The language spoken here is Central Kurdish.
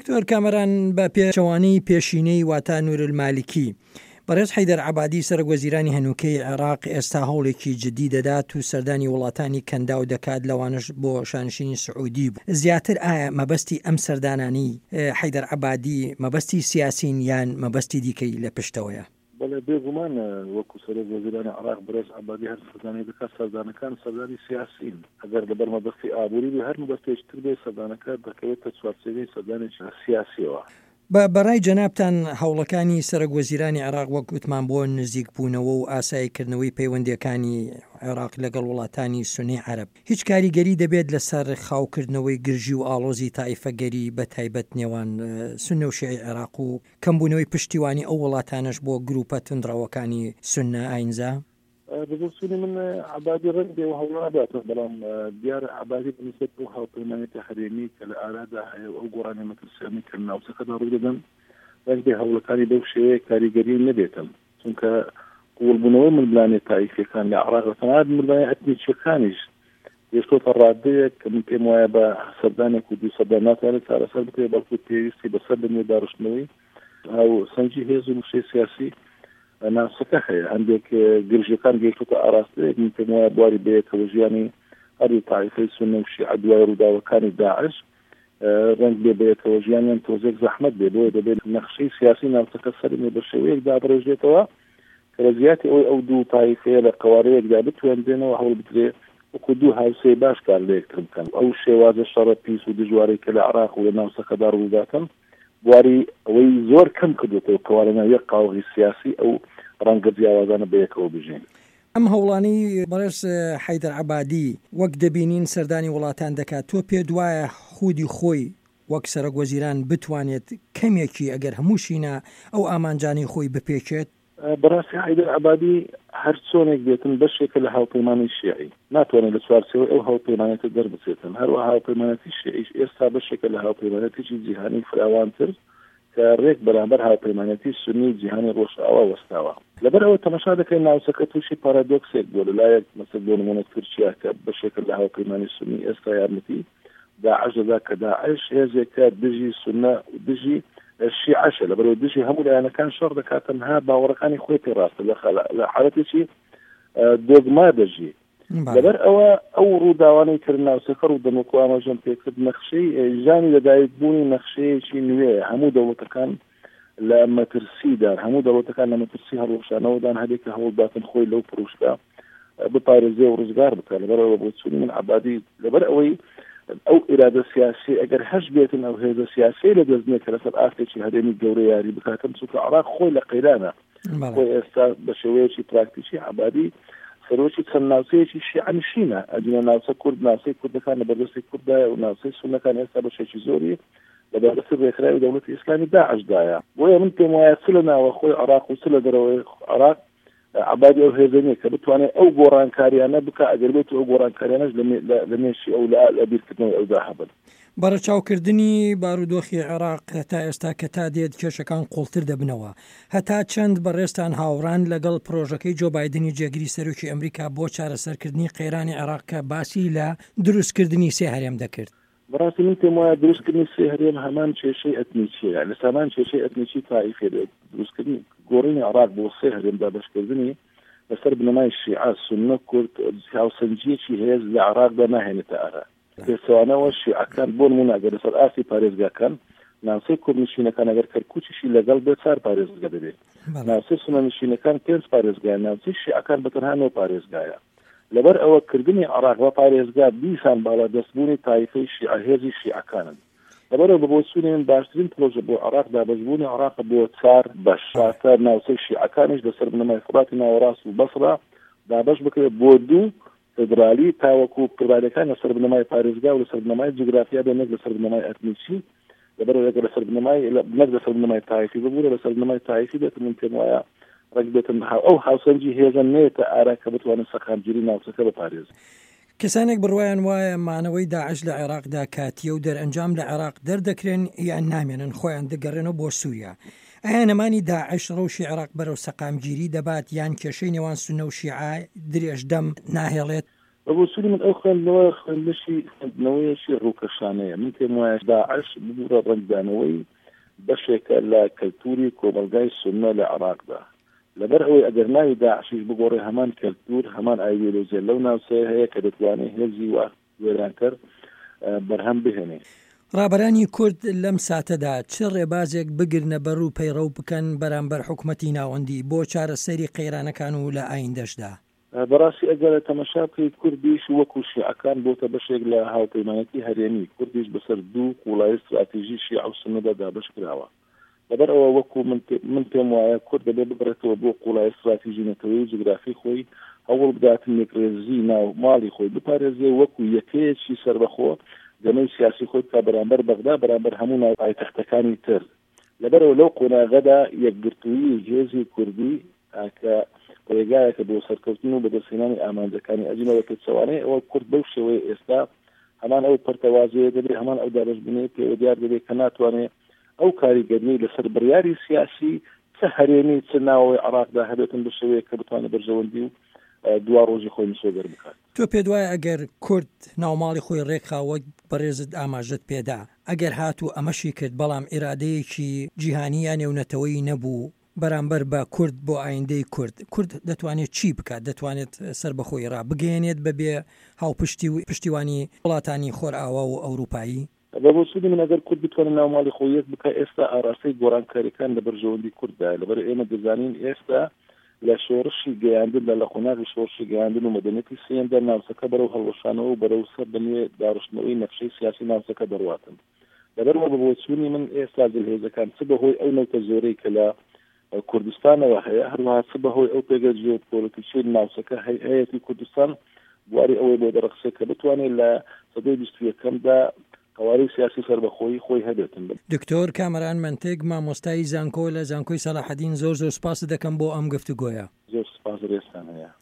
دکتۆر کامەران بە پێچەوانەی پێشینەی واتە نورالمالیکی بەڕێز حەیدەر عەبادی سەرۆکوەزیرانی هەنووکەی عێراق ئێستا هەوڵێکی جددی دەدات و سەردانی وڵاتانی کەنداو دەکات لەوانش بۆ شانشینی سعودی بوو. زیاتر ئایا مەبەستی ئەم سەردانانی حەیدەر عەبادی مەبەستی سیاسین یان مەبەستی دیکەی لە پشتەوەیە؟ بەڵێ بێگومان وەکو سەرۆکوەزیرانی عێراق بەڕێز عەبادی هەر سەردانی دەکات سەردانەکان سەردانی سیاسین ئەگەر لەبەر مەبەستی ئابووری بێ هەر مەبەستێکتر بێ سەردانەکە دەکەوێتە چوارچێوەی سەردانێکی سیاسیەوە. بەڕای جەنابتان هەوڵەکانی سەرۆکوەزیرانی عێراق وەک وتمان بۆ نزیک بوونەوە و ئاساییکردنەوەی پەیوەندیەکانی عێراق لەگەڵ وڵاتانی سونی عەرەب هیچ کاریگەری دەبێت لەسەر خاوکردنەوەی گرژی و ئاڵۆزی تایفەگەری بە تایبەت نێوان سونە و شیعی عێراق و کەمبوونەوەی پشتیوانی ئەو وڵاتانش بۆ گروپە تونندڕەوەکانی سونە ئاینزا؟ بەدەستوری من عەبادی ڕەنگ بێ و هەوڵاداتن بەڵام دیارە عەبادی بنسبەت بۆ هاوپەیمانێتی هەرێمی کە لە ئارادا هەیە ئەو گۆڕانی مەترسیانی کە ناوچەکەدا ڕووی دەدەن ڕەنگ بێ هەوڵەکانی بەو شێوەیە کاریگەری نەبێتن چونکە قوڵبوونەوەی ململانێت تایفیەکان لە عێراق تەنانەت ململانێت ئەتنیکیەکانیش گەشتۆتە ڕادەیەک کە من پێم وایە بە سەردانێک و دوو سەردان ناتوانێت چارەسەر بکرێت بەڵکو پێویستی بەسەر بنێ داڕشتنەوەی هاو سەنجی هێز و موشەی سیاسی ناسەکە هەیە هەندێک گرژەکان گەیشتۆتە ئاراستەیەک من پێم وایە بواری بەیەکەوە ژیانی هەردوو تایفەی سونە و شیعە دوای ڕووداوەکانی داعش ڕەنگ بێ بەیەکەوە ژیانیان تۆزێک زەحمەت بێ بۆیە دەبێت نەخشەی سیاسی ناوچەکە سەرمێ بە شێوەیەک دابڕێژێتەوە کە لە زیاتی ئەو دوو تایفەیە لە قەوارەیەکدا بتوێنرێنەوە هەوڵ بدرێ وەکو دوو هاوسەی باش کار لە یەکتر بکەن ئەو شێوازە شەڕە پیس و دژوارەی کە لە عێراق و لە ناوچەکەدا ڕووداتن بواری ئەوەی زۆر کەم کردوێتەوە کەوارەناوی قاوغی سیاسی ئەو ڕەنگە جیاوازانە بەیەکەوە بژین. ئەم هەوڵانەی بەڕێز حەیدەر عەبادی وەک دەبینین سەردانی وڵاتان دەکات تۆ پێ دوایە خودی خۆی وەک سەرۆکوەزیران بتوانێت کەمێکی ئەگەر هەمووشینە ئەو ئامانجانی خۆی بپێچێت؟ بەڕاستی حەیدەر عەبادی هەر چۆنێک بێتن بەشێکە لە هاوپەیمانی شیعی ناتوانێت لە چوارچێوەی ئەو هاوپەیمانێتە دەربچێتن هەروەها هاوپەیمانەتی شیعیش ئێستا بەشێکە لە هاوپەیمانەتێکی جیهانی فراوانتر کە ڕێک بەرامبەر هاوپەیمانەتی سونی جیهانی ڕۆژئاوا وەستاوە لەبەر ئەوە تەماشا دەکەین ناوچەکە تووشی پارادۆکسێک بۆ لەلایەک مەسەل بۆ نمونە تورکیا کە بەشێکە لە هاوپەیمانی سونی ئێستا یارمەتی داعش دەدا کە داعش هێزێکە دژی سونە و دژی شیعەشە لەبەرەوە دژی هەموو لایەنەکان شەڕ دەکات تەنها باوەڕەکانی خۆی پێڕاستە لە حالەتێکی دۆگما دەژی لەبەر ئەوە ئەو ڕووداوانەی کرد ناوچەکە ڕوودەمەکو ئاماژەم پێکرد نەخشەی ژانی لەدایکبوونی نەخشەیەکی نوێ هەموو دەوڵەتەکان لە مەترسیدان هەموو دەوڵەتەکان لە مەترسی هەڵوەشانەوەدان هەرێکە هەوڵ داتن خۆی لەو پرۆژدا بپارێزێ و ڕزگار بکات لەبەرەوە بۆ چوونی من عەبادی لەبەر ئەوەی ئەو ئیرادە سیاسی ئەگەر هەش بێتن ئەو هێزە سیاسی لە دەستنێت کە لەسەر ئاستێکی هەرێمی گەورە یاری بکاتن چونکە عێراق خۆی لە قەیرانە خۆی ئێستا بە شێوەیەکی پراکتیکی عەبادی سەرۆکی چەند ناوچەیەکی شیعەنشینە ئەجنە ناوچە کورد ناوچەی کوردەکان لە بەردەستی کوردایە و ناوچەی سونەکان ئێستا بەشێکی زۆری لە بەردەستی ڕێکخراوی دەوڵەتی ئیسلامی داعشدایە بۆیە من پێم وایە چ لە ناوە خۆی عێراق و چ لە دەرەوەی عێراق عەبادی ئەو هێزە نییە کە بتوانێت ئەو گۆڕانکاریانە بکە ئەگەر بێت ئەو گۆڕانکاریانەش لە مێشی ئەو لە بیرکردنەوەی ئەودا هەبن. بەڕەچاوکردنی بارودۆخی عێراق هەتا ئێستا کە تا دێت کێشەکان قوڵتر دەبنەوە هەتا چەند بەڕێستان هاوڕان لەگەڵ پرۆژەکەی جۆ بایدنی جێگیری سەرۆکی ئەمریکا بۆ چارەسەرکردنی قەیرانی عێراق کە باسی لە دروستکردنی سێ هەرێم دەکرد؟ بەڕاستی من پێم وایە دروستکردنی سێ هەرێم هەمان کێشەی ئەتنیکیە لە سامان کێشەی ئەتنیکی تایفێ دروستکردنی گۆڕینی عێراق بۆ سێ هەرێمدا بەشکردنی لەسەر بنەمای شیعە سونە کورد هاوسەنجیەکی هێز لە عێراقدا ناهێنێتە ئارا پێچەوانەوە شیعەکان بۆ نمونە ئەگەر لەسەر ئاستی پارێزگاکان ناوچەی کوردنشینەکان ئەگەر کەرکووچیشی لەگەڵ بێت 4 پارێزگا دەبێت ناوچەی سونەنشینەکان 5 پارێزگایە ناوچەی شیعەکان بەتەنها 9 پارێزگایە لەبەر ئەوە کردنی عێراق بە پارێزگا بیسان باڵا دەستبوونی تایفەی شیعە هێزی شیعەکانن لەبەرەوە بە بۆچوونی من باشترین پرۆژە بۆ عێراق دابەشبوونی عێراق بۆ 4 بەش تا ناوچەی شیعەکانیش لەسەر بنەمای فڕاتی ناوەڕاست و بەسڕا دابەش بکرێت بۆ 2 فدرالی تاوەکو پڕبارەکان لەسەر بنەمای پارێزگا و لەسەر بنەمای جوگرافیا بێ نەک لەسەر بنەمای ئەتنیکی لەبەرەوە لەسەر بنەمای نەک لەسەر بنەمای تایفی ببوورە لەسەر بنەمای تایفی بێت من پێم وایە ڕێک بێتن ئەو هاوسەنجی هێزە نێتە ئارا کە بتوانن سەقامگیری ناوچەکە بپارێز کەسانێک بڕوایان وایە مانەوەی داعش لە عێراقدا کاتیە و دەرئەنجام لە عێراق دەردەکرێن یان نامێنن خۆیان دەگەڕێنەوە بۆ سووریا ئایا نەمانی داعش ڕەوشی عێراق بەرەو سەقامگیری دەبات یان کێشەی نێوان سونە و شیعە درێژدەم ناهێڵێت؟ بەبووسوری من ئەو خوێندنەوەیشی ڕووکەشانەیە من پێم وایە داعش ببوورە ڕنگدانەوەی بەشێکە لە کەلتوری کۆمەلگای سوننە لە عێراقدا لەبەر ئەوەی ئەگەر ناوی داعشیش بگۆڕێ هەمان کەلتور هەمان ئایدیۆلۆژیە لەو ناوچەیە هەیە کە دەتوانێت هێزی وێرانکەر بەرهەم بهێنێ. ڕابەرانی کورد لەم ساتەدا چ ڕێبازێک بگرنە بەر و پەیڕەو بکەن بەرامبەر حکومەتی ناوەندی بۆ چارەسەری قەیرانەکان و لە ئایندەشدا؟ بەڕاستی ئەگەر تەماشا بکەیت کوردیش وەکو شیعەکان بۆتە بەشێک لە هاوپەیمانەتی هەرێمی کوردیش بەسەر دوو وڵای استراتیژی شیع و سوننەدا دابەش کراوە لەبەر ئەوە وەکو من پێم وایە کورد دەبێت ببرێتەوە بۆ قوڵای استراتیژی نەتەوەی و جغرافی خۆی هەوڵ بداتن نێکرێزی ناو ماڵی خۆی بپارێزێ وەکو یەکەیەکی سەربەخۆ گەمەی سیاسی خۆی تا بەرامبەر بەغدا بەرامبەر هەموو ناو پایتەختەکانی تر لەبەرەوە لەو قۆناغەدا یەکگرتووی هێزی کوردی کە ڕێگایەکە بۆ سەرکەوتن و بەدەستهێنانی ئامانجەکانی ئەجنەوە پێچەوانەیە ئەوە کورد بەو شێوەیە ئێستا هەمان ئەو پەرتەوازەیە دەبێت هەمان ئەو دابەشبوونەیە پێوە دیار دەبێت کە ناتوانێت ئەو کاریگەرنی لەسەر بڕیاری سیاسی چه هەرێمی چه ناوەوەی عێراقدا هەبێتن بە شێوەیە کە بتوانێت بەرژەوەندی و دوا ڕۆژی خۆی مسۆگەر بکات. تۆ پێت وایە ئەگەر کورد ناوماڵی خۆی ڕێکخاوە بەڕێزت ئاماژت پێدا ئەگەر هاتوو ئەمەشی کرد بەڵام ئێرادەیەکی جیهانیە نێونەتەوەی نەبوو بەرامبەر بە کورد بۆ ئایندەی کورد دەتوانێت چی بکات دەتوانێت سەربەخۆی ڕابگەێنێت بەبێ هاوپشتی و پشتیوانی وڵاتانی خۆرئاوا و ئەوروپایی؟ بەبووسوری من ئەگەر کورد بتوانێت ناوماڵی خۆی یەک بکە ئێستا ئاراستەی گۆڕانکاریەکان لە بەرژەوەندی کورددا لەبەر ئێمە دەزانین ئێستا لە شۆڕشی گەیاندن لە قۆناغی شۆڕشی گەیاندن و مەدەنیەتی سێندا ناوچەکە بەرەو هەڵوەشانەوە و بەرەو سەر بنوێ داڕشتنەوەی نەخشەی سیاسی ناوچەکە دەڕواتن لەبەرەوە بەبووسوری من ئێستا جلهێزەکان چ بەهۆی ئەو نەوتە زۆرەی کە لە کوردستانەوە هەیە هەروەها چ بەهۆی ئەو پێگە جیۆپۆلیتیکیی ناوچەکە هەیەتی کوردستان بواری ئەوەی بۆ دەرەخسێت کە بتوانێت لە سەدەی 21ەمدا قواری سیاسی سەربەخۆیی خۆی هەبێتن. دکتۆر کامەران منتێک مامۆستای زانکۆ لە زانکۆی سەلاحەدین زۆر سپاس دەکەم بۆ ئەم گفتوگۆیە. زۆر سپاس ڕێستان هەیە.